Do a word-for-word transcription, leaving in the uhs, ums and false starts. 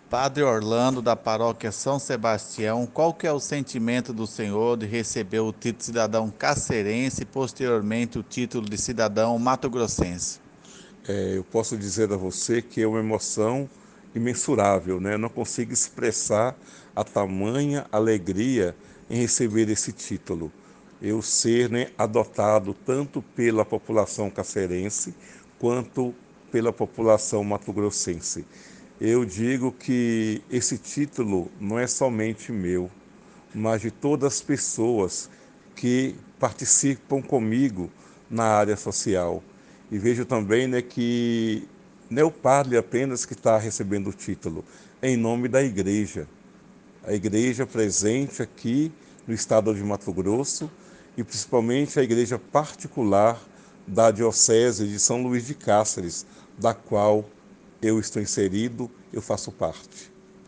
Padre Orlando, da paróquia São Sebastião, qual que é o sentimento do senhor de receber o título de cidadão cacerense e posteriormente o título de cidadão mato-grossense? É, eu posso dizer a você que é uma emoção imensurável, né? Eu não consigo expressar a tamanha alegria em receber esse título. Eu ser, né, adotado tanto pela população cacerense quanto pela população mato-grossense. Eu digo que esse título não é somente meu, mas de todas as pessoas que participam comigo na área social. E vejo também, né, que não é o padre apenas que está recebendo o título, é em nome da igreja. A igreja presente aqui no estado de Mato Grosso e principalmente a igreja particular da Diocese de São Luís de Cáceres, da qual eu estou inserido, eu faço parte.